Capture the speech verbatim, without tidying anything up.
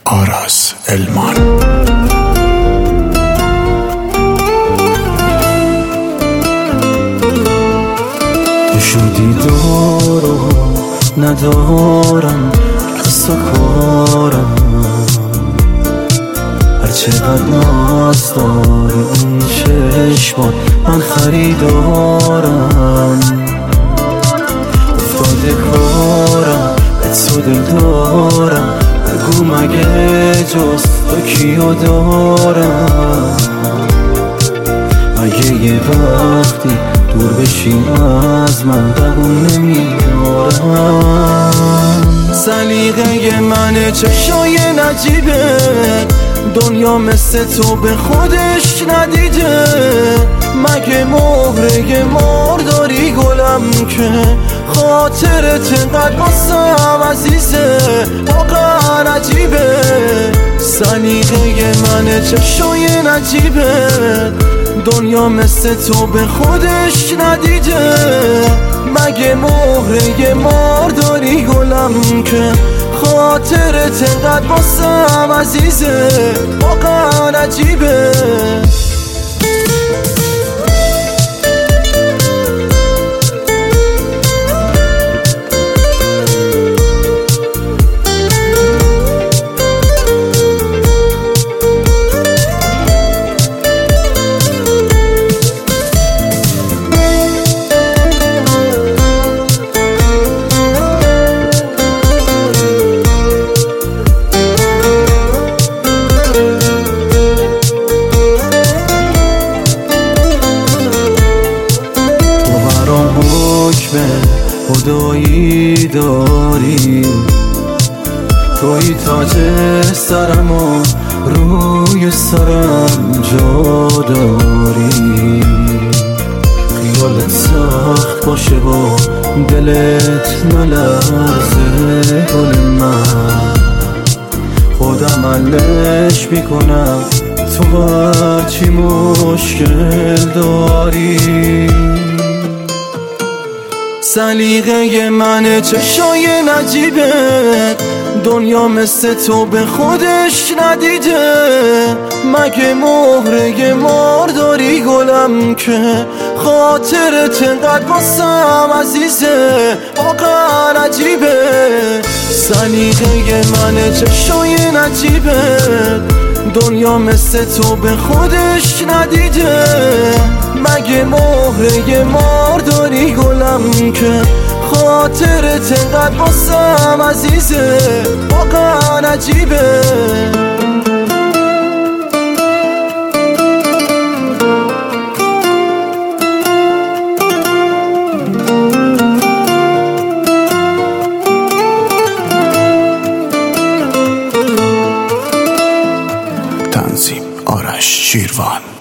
آراز المان. شدی دارو ندارم قصه کارم، هرچقدر ناز داری این چشمات من خریدارم. افتاده کارم به تو دل دارم، بگو مگه جز تو کیو دارم. اگه یه وقتی دور بشی از من دووم نمیارم. سلیقه من چشای نجیبه، دنیا مثل تو به خودش ندیده. مگه مهره مار داری گلم که خاطرت انقدر واسم عزیزه، واقعا عجیبه. سلیقه من چشای نجیبه، دنیا مثل تو به خودش ندیده. مگه مهره مار داری گلم که خاطرت انقدر واسم عزیزه، واقعا عجیبه. خدایی داری توی تاج سرم و روی سرم جا داری. خیالت سخت باشه و دلت نلرزه گل من، خودم علش میکنم تو هرچی مشکل داری. سلیقه من چشای نجیبه، دنیا مثل تو به خودش ندیده. مگه مهره مار داری گلم که خاطرت انقدر واسم عزیزه، واقعا عجیبه. سلیقه من چشای نجیبه، دنیا مثل تو به خودش ندیده. مگه مهره مار داری گلم که خاطرت انقدر واسم عزیزه، واقعا عجیبه. تنظیم آرش شیروان.